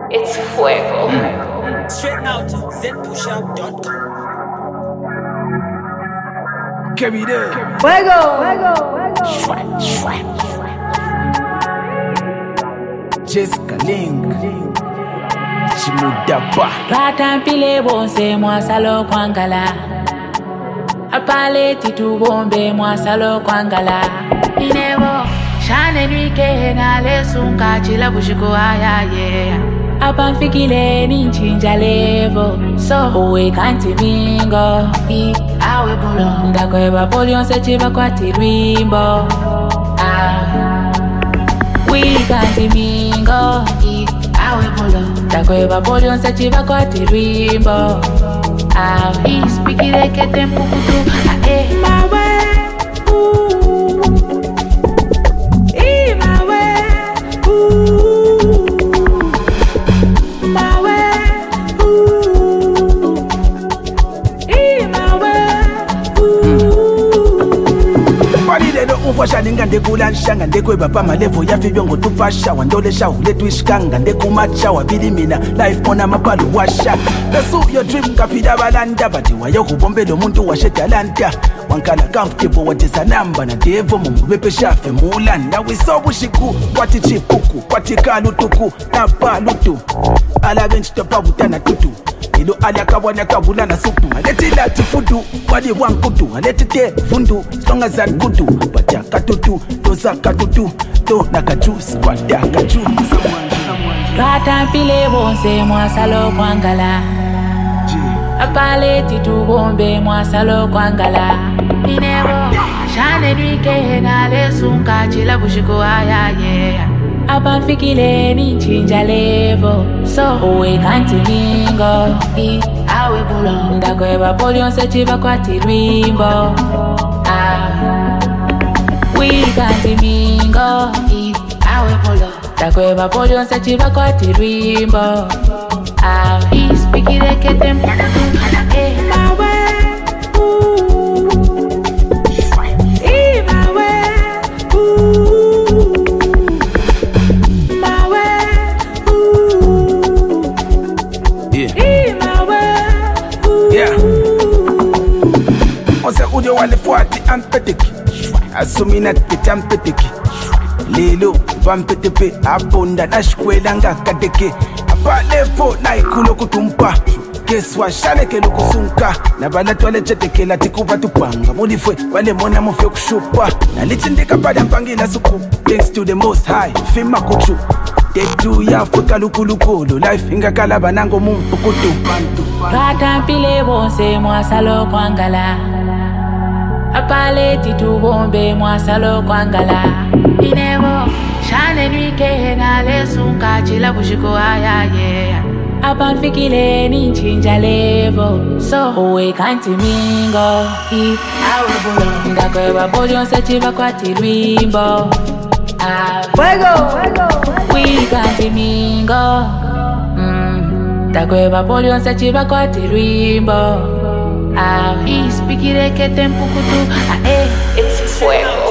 It's fuego. Straight out to zpushup.com. Carry there. Fuego. Jessica Link. Chimudaba. Ratampile bonse mwasalo kwangala. Apale titu bombe mwasalo kwangala. Inevo shane nwike na lesunka chila bushiko ayaye. Apanfikile ninchinja levo. So uwe kanti mingo. Awe bulo. Ndakweba polionse chiba kwa tirwimbo. We kanti mingo. Awe bulo. Ndakweba polionse chiba kwa tirwimbo. Ispikire que tempo kutu. Mawe. Ufasha ninga ndekula nshanga ndekweba pa malevo yafibyo ngotufasha wandolesha uletu ishikanga ndekumacha wabili mina life mona mapalu washa Pursue your dream kapida balanda bati wayo kubombela umuntu washetalanta wankala comfortable watisa namba na devo mumbepe shafe mulanda wisobushiku kwati chipuku kwati kalutuku tapa lutu ala bench topa butana tutu ilo ali akabwana kabula na supu aleti lati fudu wadi wankutu aleti te fundu strong as an kutu bacha katutu doza katutu do nakajus kwada kaju Ratampile bonse mwasalo kwangala. Apale titu bombe mwasalo kwangala. Inevo shane nwike na lesunka chila bushiko ayaye. Apanfikile ninchinja levo. So uwe kanti mingo. Awe bulo. Ndakweba polionse chiba kwa tirwimbo. We kanti mingo. Awe bulo. Ndakweba polionse chiba kwa tirwimbo. Ispikire que tempo mawe. Ude wale fuati ampeteki asumina tete ampeteki lelo vampetepe abonda nashkwela ngakadeke apalefo na ikulo kutumpa keswa shaleke lokusunka na balatwale chetekela tikuva tupanga mulifwe wale mona mufe kushupa na lichindika pada mpangila suku thanks to the most high fima kuchu tetu ya fuka lukulukulu life ingakala banango mumpukutu Ratampile bonse mwasalo kwangala. Apale titu bombe mwasalo kwangala. Inevo shane nwike na lesunka chila bushiko ayaye. Apanfikile ninchinja levo. So uwe kanti mingo. Awe bulo. Ndakweba polionse chiba kwa tirwimbo. Fuego. We kanti mingo. Ndakweba polionse chiba kwa tirwimbo. Ispikire que tempo kutu. It's fuego.